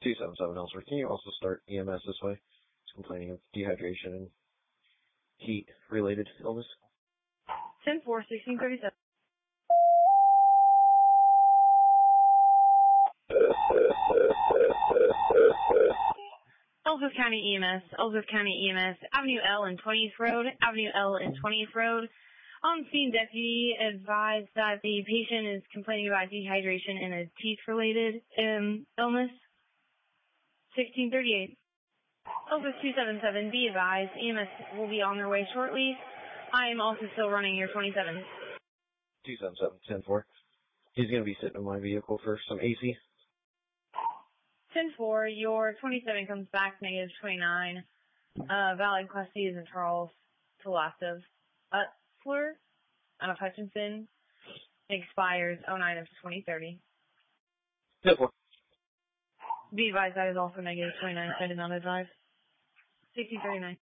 277 Ellsworth. Can you also start EMS this way? He's complaining of dehydration and heat-related illness. 10-4, 1637. Ellsworth County EMS, Avenue L and 20th Road, On scene deputy advised that the patient is complaining about dehydration and a teeth-related illness. 1638. Ellsworth 277, be advised, EMS will be on their way shortly. I am also still running your 27. 277, 10-4. He's going to be sitting in my vehicle for some AC. 10-4, your 27 comes back negative 29. Valid Class C is in Charles, Pulaski, Utsler, out of Hutchinson. Expires 09 of 2030. 10-4. Be advised that is also negative 29, so I did not advise. 1639.